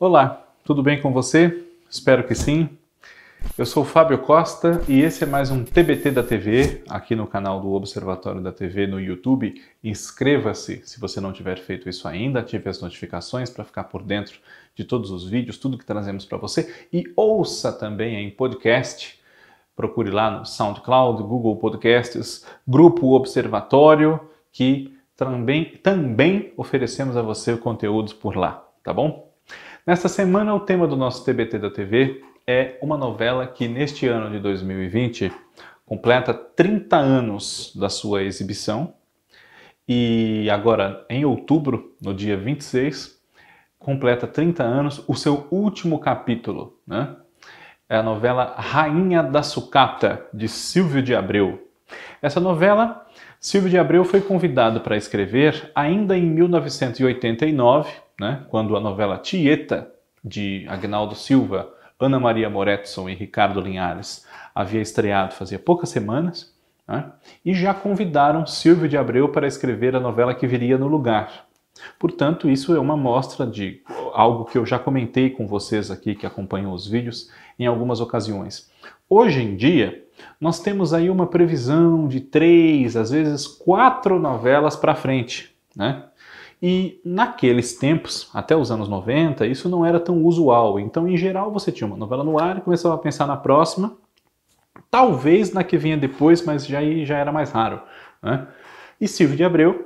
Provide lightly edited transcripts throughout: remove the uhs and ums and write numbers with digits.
Olá, tudo bem com você? Espero que sim. Eu sou o Fábio Costa e esse é mais um TBT da TV, aqui no canal do Observatório da TV no YouTube. Inscreva-se se você não tiver feito isso ainda, ative as notificações para ficar por dentro de todos os vídeos, tudo que trazemos para você. E ouça também em podcast, procure lá no SoundCloud, Google Podcasts, Grupo Observatório, que também oferecemos a você conteúdos por lá, tá bom? Nesta semana, o tema do nosso TBT da TV é uma novela que neste ano de 2020 completa 30 anos da sua exibição e agora em outubro, no dia 26, completa 30 anos o seu último capítulo, né? É a novela Rainha da Sucata, de Silvio de Abreu. Essa novela, Silvio de Abreu foi convidado para escrever ainda em 1989, né, quando a novela Tieta, de Agnaldo Silva, Ana Maria Moretson e Ricardo Linhares, havia estreado fazia poucas semanas, né, e já convidaram Silvio de Abreu para escrever a novela que viria no lugar. Portanto, isso é uma amostra de algo que eu já comentei com vocês aqui que acompanham os vídeos em algumas ocasiões. Hoje em dia, nós temos aí uma previsão de 3, às vezes 4 novelas para frente, né? E naqueles tempos, até os anos 90, isso não era tão usual. Então, em geral, você tinha uma novela no ar e começava a pensar na próxima, talvez na que vinha depois, mas já era mais raro, né? E Silvio de Abreu,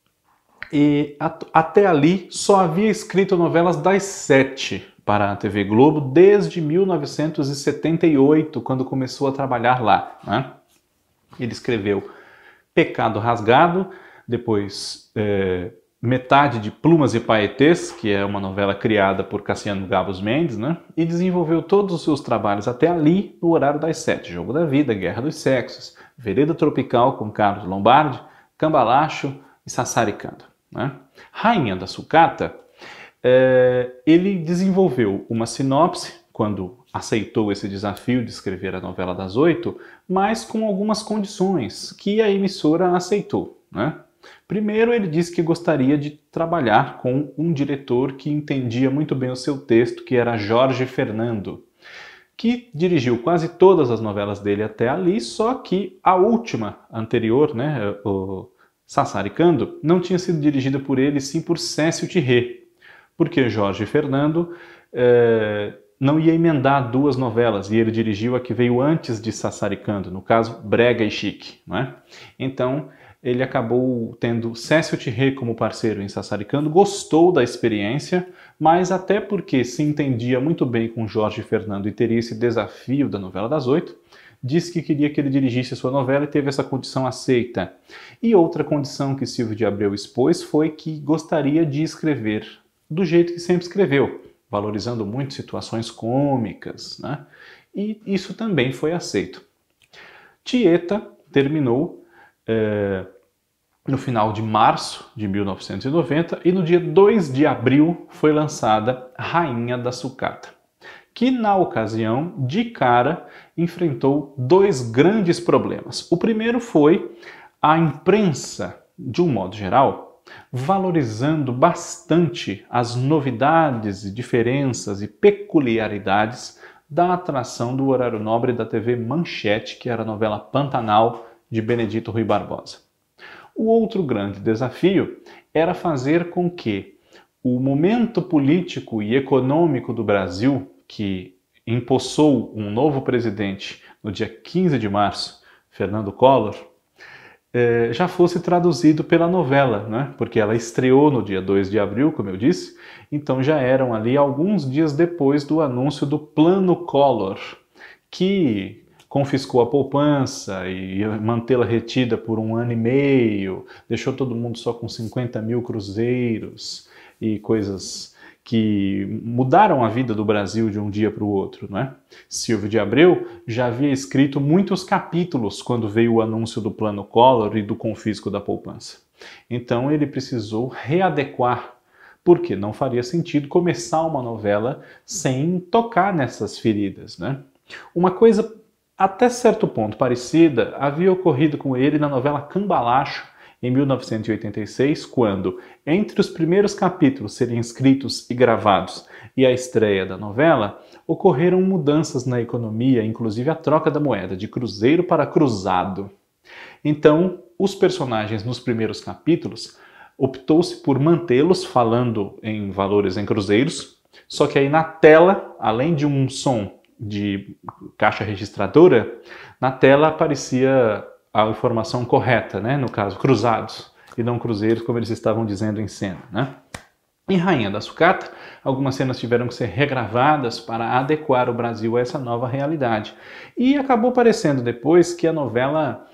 até ali, só havia escrito novelas das 7 para a TV Globo desde 1978, quando começou a trabalhar lá, né? Ele escreveu Pecado Rasgado, depois Metade de Plumas e Paetês, que é uma novela criada por Cassiano Gabos Mendes, né? E desenvolveu todos os seus trabalhos até ali no horário das 7. Jogo da Vida, Guerra dos Sexos, Vereda Tropical com Carlos Lombardi, Cambalacho e Sassaricando, né? Rainha da Sucata, ele desenvolveu uma sinopse quando aceitou esse desafio de escrever a novela das 8, mas com algumas condições que a emissora aceitou, né? Primeiro, ele disse que gostaria de trabalhar com um diretor que entendia muito bem o seu texto, que era Jorge Fernando, que dirigiu quase todas as novelas dele até ali, só que a última, anterior, né, o Sassaricando, não tinha sido dirigida por ele, sim por Cécio Tirré, porque Jorge Fernando não ia emendar 2 novelas, e ele dirigiu a que veio antes de Sassaricando, no caso, Brega e Chique, não é? Então, ele acabou tendo Cécio Tirré como parceiro em Sassaricando, gostou da experiência, mas até porque se entendia muito bem com Jorge Fernando e teria esse desafio da novela das 8, disse que queria que ele dirigisse a sua novela e teve essa condição aceita. E outra condição que Silvio de Abreu expôs foi que gostaria de escrever do jeito que sempre escreveu, valorizando muito situações cômicas, né? E isso também foi aceito. Tieta terminou no final de março de 1990 e no dia 2 de abril foi lançada Rainha da Sucata, que na ocasião, de cara, enfrentou 2 grandes problemas. O primeiro foi a imprensa, de um modo geral, valorizando bastante as novidades, diferenças e peculiaridades da atração do horário nobre da TV Manchete, que era a novela Pantanal de Benedito Rui Barbosa. O outro grande desafio era fazer com que o momento político e econômico do Brasil, que empossou um novo presidente no dia 15 de março, Fernando Collor, já fosse traduzido pela novela, né? Porque ela estreou no dia 2 de abril, como eu disse, então já eram ali alguns dias depois do anúncio do Plano Collor, que confiscou a poupança e mantê-la retida por 1 ano e meio, deixou todo mundo só com 50 mil cruzeiros e coisas que mudaram a vida do Brasil de um dia para o outro, não é? Silvio de Abreu já havia escrito muitos capítulos quando veio o anúncio do Plano Collor e do confisco da poupança. Então ele precisou readequar, porque não faria sentido começar uma novela sem tocar nessas feridas, né? Uma coisa até certo ponto parecida havia ocorrido com ele na novela Cambalacho em 1986, quando, entre os primeiros capítulos serem escritos e gravados e a estreia da novela, ocorreram mudanças na economia, inclusive a troca da moeda de cruzeiro para cruzado. Então, os personagens nos primeiros capítulos optou-se por mantê-los falando em valores em cruzeiros, só que aí na tela, além de um som de caixa registradora, na tela aparecia a informação correta, né? No caso, cruzados, e não cruzeiros, como eles estavam dizendo em cena, né? Em Rainha da Sucata, algumas cenas tiveram que ser regravadas para adequar o Brasil a essa nova realidade. E acabou parecendo depois que a novela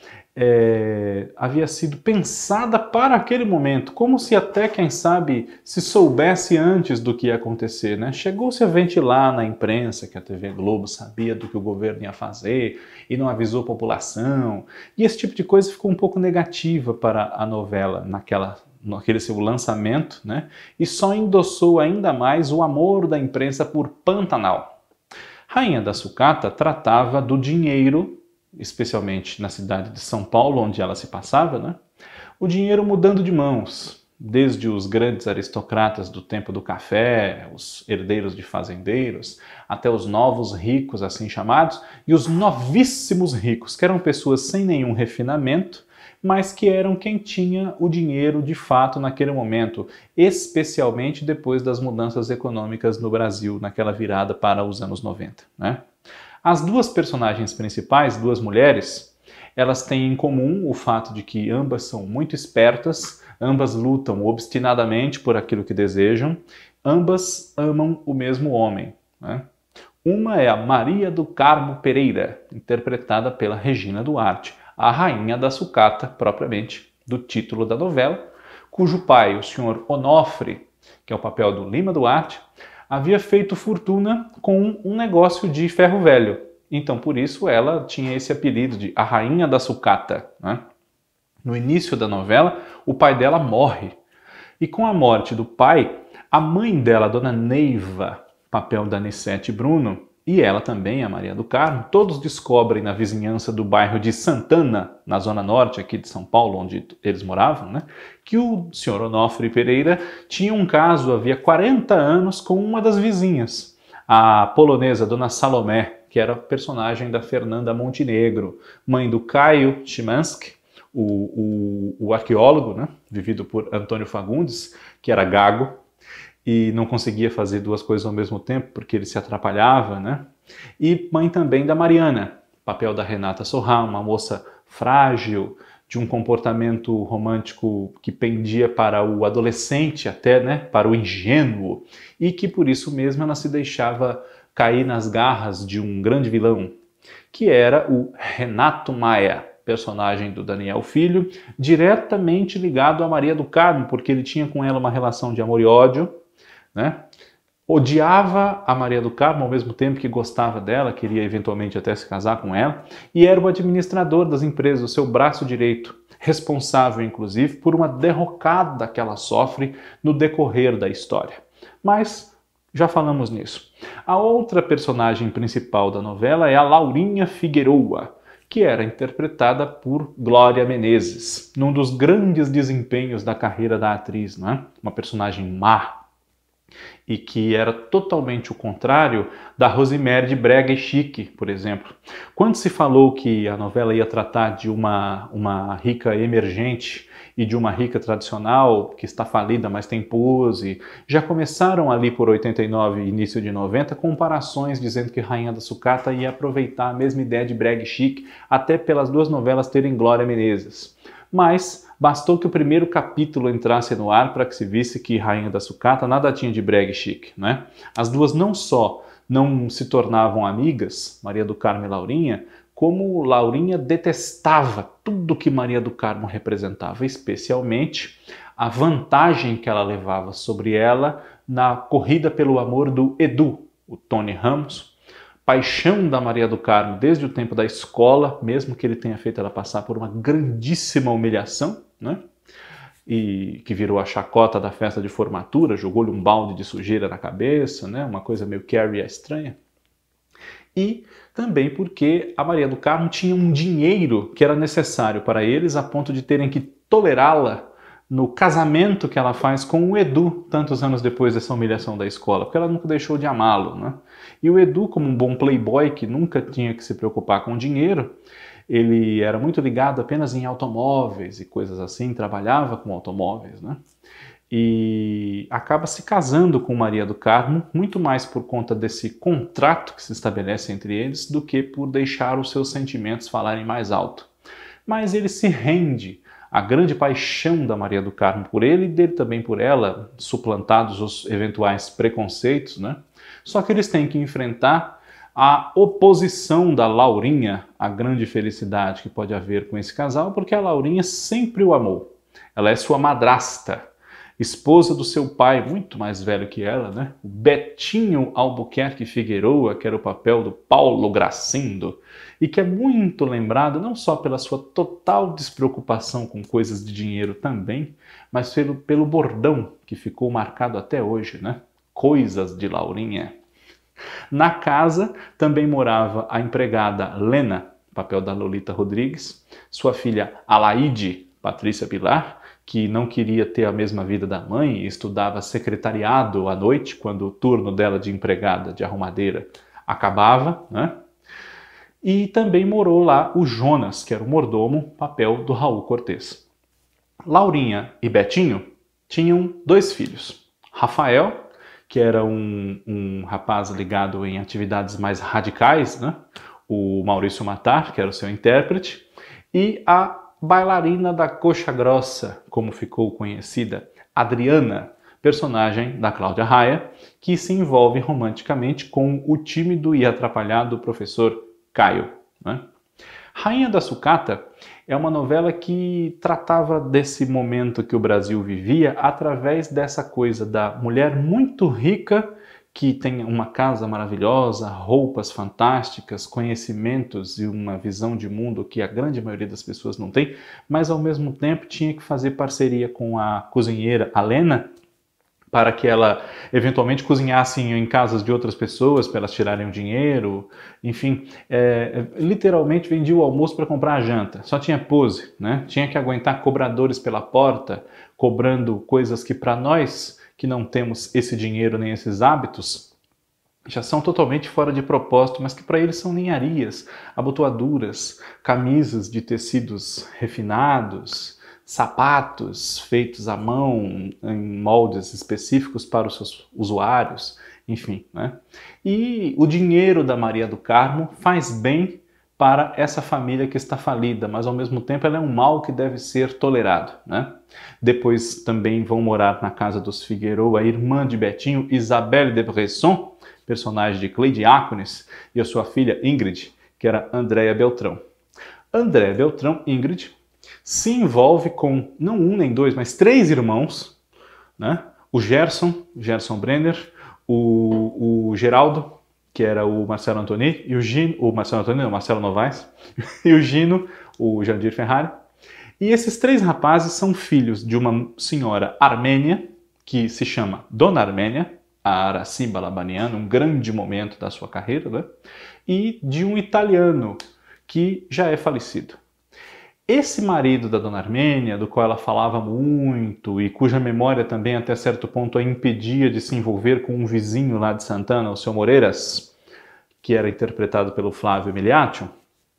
havia sido pensada para aquele momento, como se até, quem sabe, se soubesse antes do que ia acontecer, né? Chegou-se a ventilar na imprensa que a TV Globo sabia do que o governo ia fazer e não avisou a população, e esse tipo de coisa ficou um pouco negativa para a novela naquele seu lançamento, né? E só endossou ainda mais o amor da imprensa por Pantanal. Rainha da Sucata tratava do dinheiro, especialmente na cidade de São Paulo, onde ela se passava, né? O dinheiro mudando de mãos, desde os grandes aristocratas do tempo do café, os herdeiros de fazendeiros, até os novos ricos, assim chamados, e os novíssimos ricos, que eram pessoas sem nenhum refinamento, mas que eram quem tinha o dinheiro de fato naquele momento, especialmente depois das mudanças econômicas no Brasil, naquela virada para os anos 90, né? As duas personagens principais, duas mulheres, elas têm em comum o fato de que ambas são muito espertas, ambas lutam obstinadamente por aquilo que desejam, ambas amam o mesmo homem, né? Uma é a Maria do Carmo Pereira, interpretada pela Regina Duarte, a Rainha da Sucata, propriamente, do título da novela, cujo pai, o senhor Onofre, que é o papel do Lima Duarte, havia feito fortuna com um negócio de ferro velho. Então, por isso, ela tinha esse apelido de a Rainha da Sucata, né? No início da novela, o pai dela morre. E com a morte do pai, a mãe dela, a dona Neiva, papel da Anissete Bruno, e ela também, a Maria do Carmo, todos descobrem na vizinhança do bairro de Santana, na zona norte aqui de São Paulo, onde eles moravam, né, que o senhor Onofre Pereira tinha um caso havia 40 anos com uma das vizinhas, a polonesa Dona Salomé, que era personagem da Fernanda Montenegro, mãe do Caio Szymanski, o arqueólogo, né, vivido por Antônio Fagundes, que era gago, e não conseguia fazer duas coisas ao mesmo tempo, porque ele se atrapalhava, né? E mãe também da Mariana, papel da Renata Sorrah, uma moça frágil, de um comportamento romântico que pendia para o adolescente até, né? Para o ingênuo, e que por isso mesmo ela se deixava cair nas garras de um grande vilão, que era o Renato Maia, personagem do Daniel Filho, diretamente ligado a Maria do Carmo, porque ele tinha com ela uma relação de amor e ódio, né? Odiava a Maria do Carmo ao mesmo tempo que gostava dela, queria eventualmente até se casar com ela, e era o administrador das empresas, o seu braço direito, responsável inclusive por uma derrocada que ela sofre no decorrer da história. Mas já falamos nisso. A outra personagem principal da novela é a Laurinha Figueroa, que era interpretada por Glória Menezes, num dos grandes desempenhos da carreira da atriz, né? Uma personagem má, e que era totalmente o contrário da Rosemary de Brega e Chique, por exemplo. Quando se falou que a novela ia tratar de uma rica emergente e de uma rica tradicional, que está falida, mas tem pose, já começaram ali por 89 e início de 90 comparações dizendo que Rainha da Sucata ia aproveitar a mesma ideia de Brega e Chique, até pelas duas novelas terem Glória Menezes. Mas bastou que o primeiro capítulo entrasse no ar para que se visse que Rainha da Sucata nada tinha de brega e chique, né? As duas não só não se tornavam amigas, Maria do Carmo e Laurinha, como Laurinha detestava tudo que Maria do Carmo representava, especialmente a vantagem que ela levava sobre ela na corrida pelo amor do Edu, o Tony Ramos, paixão da Maria do Carmo desde o tempo da escola, mesmo que ele tenha feito ela passar por uma grandíssima humilhação, né? E que virou a chacota da festa de formatura, jogou-lhe um balde de sujeira na cabeça, né? Uma coisa meio Carrie a estranha. E também porque a Maria do Carmo tinha um dinheiro que era necessário para eles a ponto de terem que tolerá-la no casamento que ela faz com o Edu, tantos anos depois dessa humilhação da escola, porque ela nunca deixou de amá-lo, né? E o Edu, como um bom playboy que nunca tinha que se preocupar com dinheiro, ele era muito ligado apenas em automóveis e coisas assim, trabalhava com automóveis, né? E acaba se casando com Maria do Carmo, muito mais por conta desse contrato que se estabelece entre eles do que por deixar os seus sentimentos falarem mais alto. Mas ele se rende à grande paixão da Maria do Carmo por ele e dele também por ela, suplantados os eventuais preconceitos, né? Só que eles têm que enfrentar a oposição da Laurinha, a grande felicidade que pode haver com esse casal, porque a Laurinha sempre o amou. Ela é sua madrasta, esposa do seu pai, muito mais velho que ela, né? O Betinho Albuquerque Figueroa, que era o papel do Paulo Gracindo, e que é muito lembrado não só pela sua total despreocupação com coisas de dinheiro também, mas pelo bordão que ficou marcado até hoje, né? Coisas de Laurinha. Na casa também morava a empregada Lena, papel da Lolita Rodrigues, sua filha Alaide Patrícia Pilar, que não queria ter a mesma vida da mãe e estudava secretariado à noite, quando o turno dela de empregada, de arrumadeira, acabava, né? E também morou lá o Jonas, que era o mordomo, papel do Raul Cortez. Laurinha e Betinho tinham 2 filhos. Rafael, que era um rapaz ligado em atividades mais radicais, né? O Maurício Matar, que era o seu intérprete, e a bailarina da coxa grossa, como ficou conhecida, Adriana, personagem da Cláudia Raia, que se envolve romanticamente com o tímido e atrapalhado professor Caio, né? Rainha da Sucata é uma novela que tratava desse momento que o Brasil vivia através dessa coisa da mulher muito rica que tem uma casa maravilhosa, roupas fantásticas, conhecimentos e uma visão de mundo que a grande maioria das pessoas não tem, mas ao mesmo tempo tinha que fazer parceria com a cozinheira Alena para que ela eventualmente cozinhasse em casas de outras pessoas, para elas tirarem o dinheiro, enfim, literalmente vendia o almoço para comprar a janta, só tinha pose, né? Tinha que aguentar cobradores pela porta, cobrando coisas que para nós que não temos esse dinheiro nem esses hábitos, já são totalmente fora de propósito, mas que para eles são ninharias, abotoaduras, camisas de tecidos refinados, sapatos feitos à mão em moldes específicos para os seus usuários, enfim, né? E o dinheiro da Maria do Carmo faz bem para essa família que está falida, mas ao mesmo tempo ela é um mal que deve ser tolerado, né? Depois também vão morar na casa dos Figueroa a irmã de Betinho, Isabelle de Bresson, personagem de Cleide Ácones, e a sua filha Ingrid, que era Andréa Beltrão. Andréa Beltrão, Ingrid, se envolve com não um nem 2, mas 3 irmãos, né? O Gerson Brenner, o Geraldo, que era o Marcelo Antoni, e o Marcelo Novaes, e o Gino, o Jandir Ferrari. E esses 3 rapazes são filhos de uma senhora armênia, que se chama Dona Armênia, a Araci Balabanian, um grande momento da sua carreira, né? E de um italiano, que já é falecido. Esse marido da Dona Armênia, do qual ela falava muito e cuja memória também até certo ponto a impedia de se envolver com um vizinho lá de Santana, o seu Moreiras, que era interpretado pelo Flávio Miliaccio,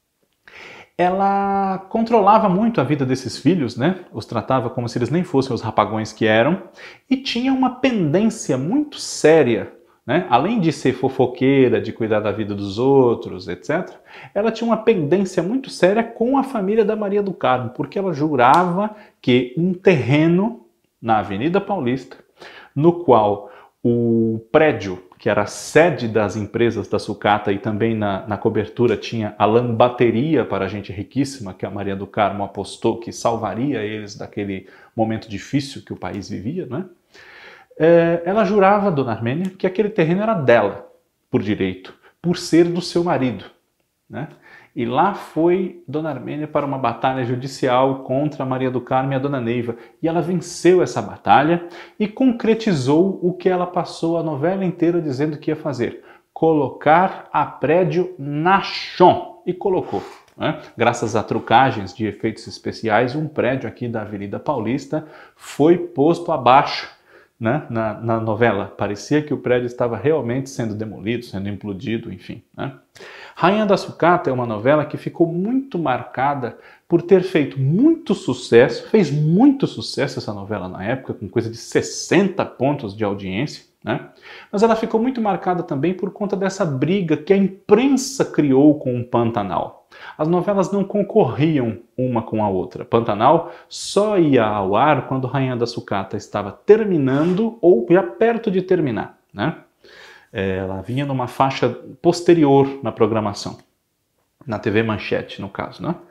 ela controlava muito a vida desses filhos, né? Os tratava como se eles nem fossem os rapagões que eram, e tinha uma pendência muito séria, né? Além de ser fofoqueira, de cuidar da vida dos outros, etc., ela tinha uma pendência muito séria com a família da Maria do Carmo, porque ela jurava que um terreno na Avenida Paulista, no qual o prédio, que era a sede das empresas da Sucata, e também na cobertura tinha a lambateria para gente riquíssima, que a Maria do Carmo apostou que salvaria eles daquele momento difícil que o país vivia, né? Ela jurava, Dona Armênia, que aquele terreno era dela, por direito, por ser do seu marido, né? E lá foi Dona Armênia para uma batalha judicial contra a Maria do Carmo e a Dona Neiva. E ela venceu essa batalha e concretizou o que ela passou a novela inteira dizendo que ia fazer. Colocar a prédio na chão. E colocou. né? Graças a trucagens de efeitos especiais, um prédio aqui da Avenida Paulista foi posto abaixo, né, na novela. Parecia que o prédio estava realmente sendo demolido, sendo implodido, enfim, né? Rainha da Sucata é uma novela que ficou muito marcada por ter feito muito sucesso, fez muito sucesso essa novela na época, com coisa de 60 pontos de audiência, né? Mas ela ficou muito marcada também por conta dessa briga que a imprensa criou com o Pantanal. As novelas não concorriam uma com a outra. Pantanal só ia ao ar quando Rainha da Sucata estava terminando ou já perto de terminar, né? Ela vinha numa faixa posterior na programação, na TV Manchete, no caso, né?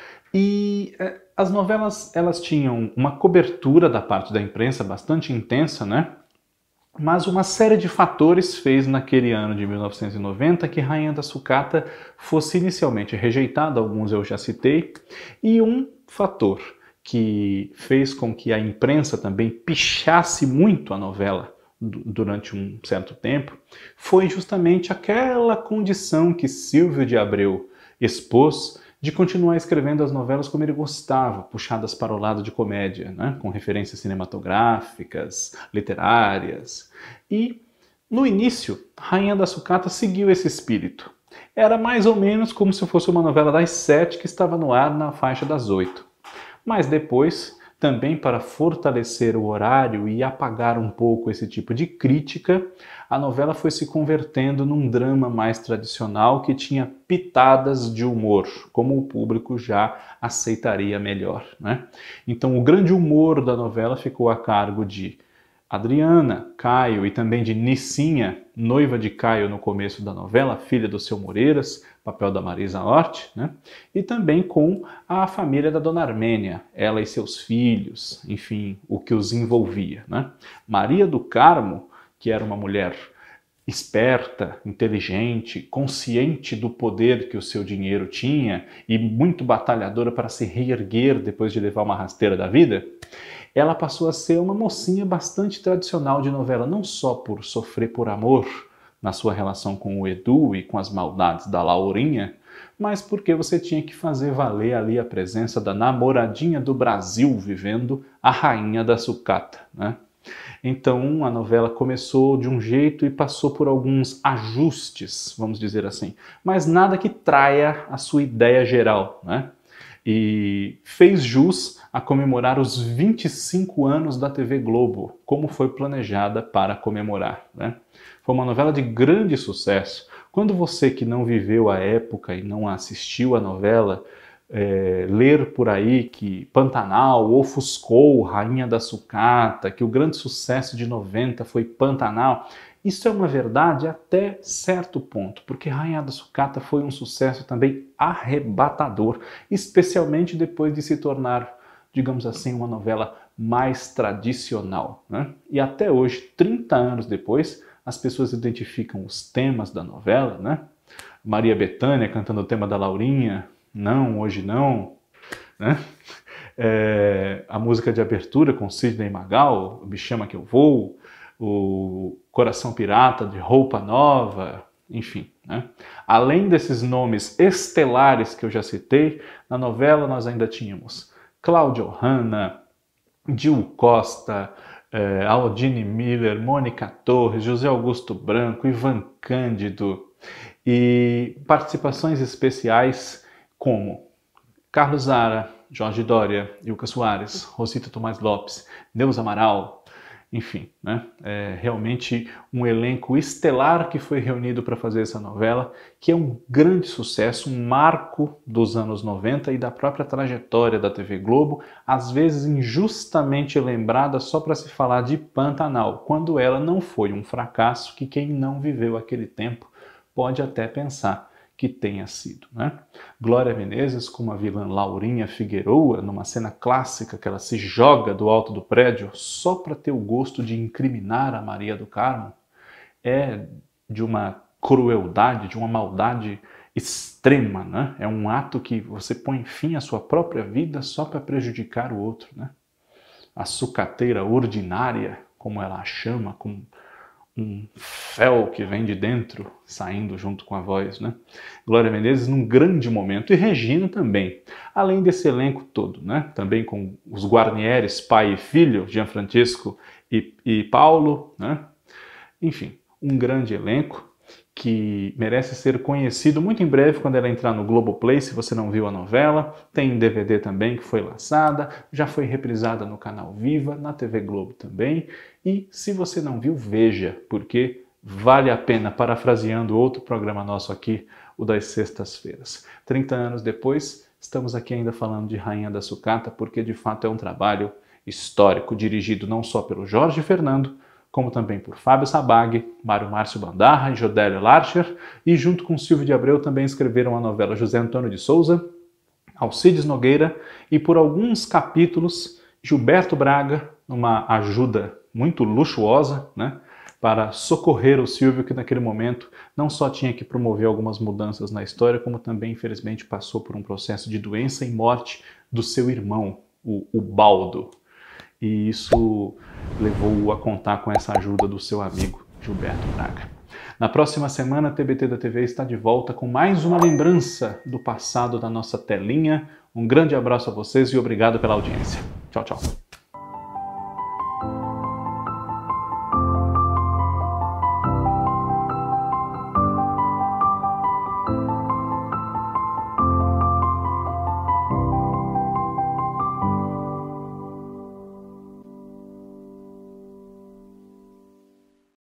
E as novelas, elas tinham uma cobertura da parte da imprensa bastante intensa, né? Mas uma série de fatores fez naquele ano de 1990 que Rainha da Sucata fosse inicialmente rejeitada, alguns eu já citei, e um fator que fez com que a imprensa também pichasse muito a novela durante um certo tempo, foi justamente aquela condição que Silvio de Abreu expôs de continuar escrevendo as novelas como ele gostava, puxadas para o lado de comédia, né? Com referências cinematográficas, literárias. E, no início, Rainha da Sucata seguiu esse espírito. Era mais ou menos como se fosse uma novela das 7 que estava no ar na faixa das 8. Mas depois, também para fortalecer o horário e apagar um pouco esse tipo de crítica, a novela foi se convertendo num drama mais tradicional que tinha pitadas de humor, como o público já aceitaria melhor, né? Então o grande humor da novela ficou a cargo de Adriana, Caio e também de Nicinha, noiva de Caio no começo da novela, filha do seu Moreiras, papel da Marisa Hort, né? E também com a família da Dona Armênia, ela e seus filhos, enfim, o que os envolvia, né? Maria do Carmo, que era uma mulher esperta, inteligente, consciente do poder que o seu dinheiro tinha e muito batalhadora para se reerguer depois de levar uma rasteira da vida, ela passou a ser uma mocinha bastante tradicional de novela, não só por sofrer por amor na sua relação com o Edu e com as maldades da Laurinha, mas porque você tinha que fazer valer ali a presença da namoradinha do Brasil vivendo, a Rainha da Sucata, né? Então a novela começou de um jeito e passou por alguns ajustes, vamos dizer assim, mas nada que traia a sua ideia geral, né? E fez jus a comemorar os 25 anos da TV Globo, como foi planejada para comemorar, né? Foi uma novela de grande sucesso. Quando você que não viveu a época e não assistiu a novela, ler por aí que Pantanal ofuscou Rainha da Sucata, que o grande sucesso de 90 foi Pantanal, isso é uma verdade até certo ponto, porque Rainha da Sucata foi um sucesso também arrebatador, especialmente depois de se tornar, digamos assim, uma novela mais tradicional, né? E até hoje, 30 anos depois, as pessoas identificam os temas da novela, né? Maria Bethânia cantando o tema da Laurinha, Não, Hoje Não, né? A música de abertura com Sidney Magal, Me Chama Que Eu Vou, o Coração Pirata de Roupa Nova, enfim, né? Além desses nomes estelares que eu já citei, na novela nós ainda tínhamos Cláudia Hanna, Gil Costa, Aldine Miller, Mônica Torres, José Augusto Branco, Ivan Cândido e participações especiais como Carlos Zara, Jorge Doria, Ilka Soares, Rosita Tomás Lopes, Neuza Amaral, enfim, né? Realmente um elenco estelar que foi reunido para fazer essa novela, que é um grande sucesso, um marco dos anos 90 e da própria trajetória da TV Globo, às vezes injustamente lembrada só para se falar de Pantanal, quando ela não foi um fracasso que quem não viveu aquele tempo pode até pensar que tenha sido, né? Glória Menezes como a vilã Laurinha Figueroa, numa cena clássica que ela se joga do alto do prédio só para ter o gosto de incriminar a Maria do Carmo, é de uma crueldade, de uma maldade extrema, né? É um ato que você põe fim à sua própria vida só para prejudicar o outro, né? A sucateira ordinária, como ela a chama, com um fel que vem de dentro, saindo junto com a voz, né? Glória Menezes num grande momento, e Regina também. Além desse elenco todo, né? Também com os Guarnieres, pai e filho, Gianfrancesco e Paulo, né? Enfim, um grande elenco que merece ser conhecido muito em breve quando ela entrar no Globoplay, se você não viu a novela. Tem DVD também que foi lançada, já foi reprisada no canal Viva, na TV Globo também. E se você não viu, veja, porque vale a pena, parafraseando outro programa nosso aqui, o das sextas-feiras. 30 anos depois, estamos aqui ainda falando de Rainha da Sucata, porque de fato é um trabalho histórico, dirigido não só pelo Jorge Fernando, como também por Fábio Sabag, Mário Márcio Bandarra e Jodélio Larcher, e junto com Silvio de Abreu também escreveram a novela José Antônio de Souza, Alcides Nogueira e por alguns capítulos Gilberto Braga, numa ajuda muito luxuosa, né, para socorrer o Silvio, que naquele momento não só tinha que promover algumas mudanças na história, como também infelizmente passou por um processo de doença e morte do seu irmão, o Baldo. E isso levou-o a contar com essa ajuda do seu amigo Gilberto Braga. Na próxima semana, a TBT da TV está de volta com mais uma lembrança do passado da nossa telinha. Um grande abraço a vocês e obrigado pela audiência. Tchau, tchau.